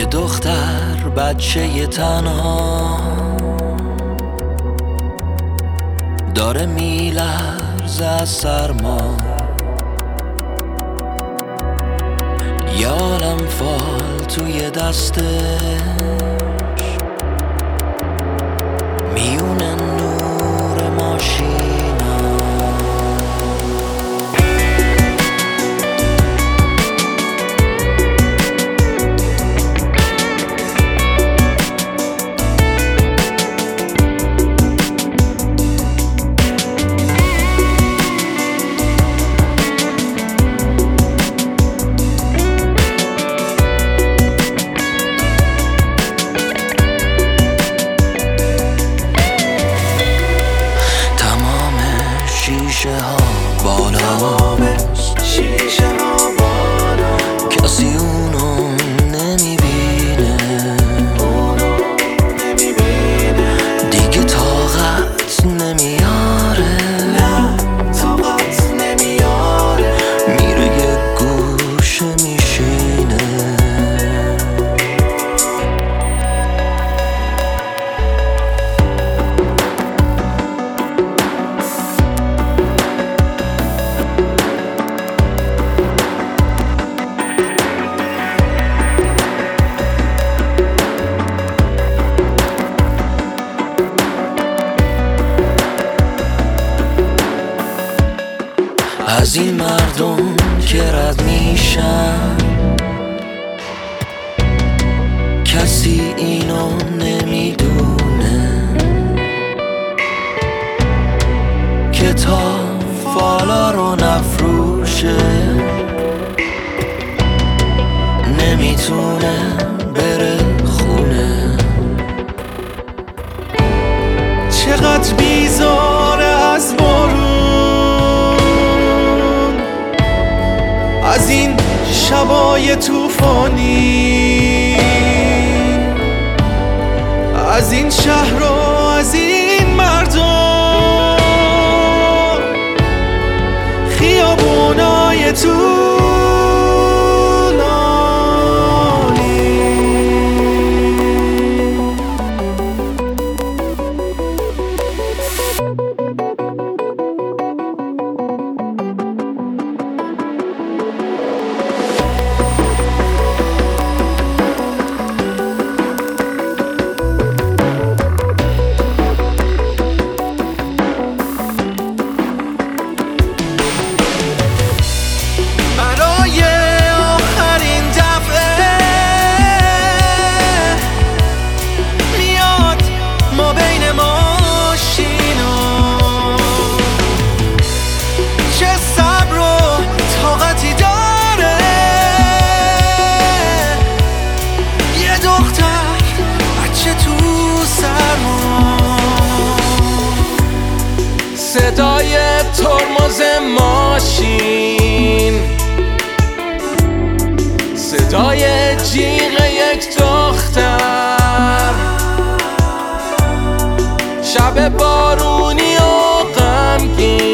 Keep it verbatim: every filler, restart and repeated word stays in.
دختر بچه تنها داره میلرزه از سرما، یه عالم فال توی دستش میونه نور ماشینا. شیشه ها بالاست، شیشه ها بالا، کسی اونو نمیبینه، اونو نمیبینه، دیگه طاقت نمیاره، نه طاقت نمیاره، میره یه گوشه میشینه. از این مردم که رد میشن کسی اینو نمیدونه که تا فالا رو نفروشه نمیتونه بره خونه. چقدر بیزاره از بارون، از این شبای توفانی، از این شهر و از این مردم، خیابونای طولانی. صدای ترمز ماشین، صدای جیغ یک دختر، شب بارونی و غمگین،